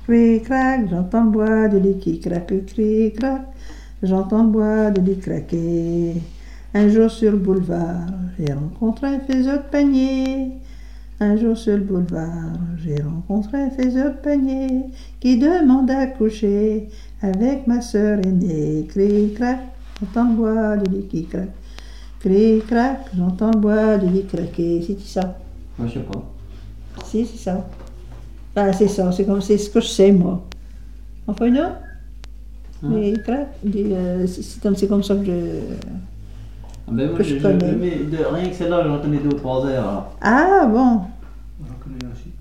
Cric-crac, j'entends le bois de lit qui craque, cric-crac, j'entends le bois de lit craquer. Un jour sur le boulevard, j'ai rencontré un faiseur de panier. Un jour sur le boulevard, j'ai rencontré un faiseur de panier qui demande à coucher avec ma sœur aînée. Cric-crac, j'entends le bois de lit qui craque. Cric-crac, j'entends le bois de lit craquer. C'est ça? Moi, je sais pas. Si, c'est ça. Enfin, c'est ça, c'est ce que je sais, moi. Enfin, non? Mais c'est comme ça que Ah ben moi, que je connais. rien que celle-là, j'en connais deux ou trois heures. Alors. Ah, bon. On en connaît aussi.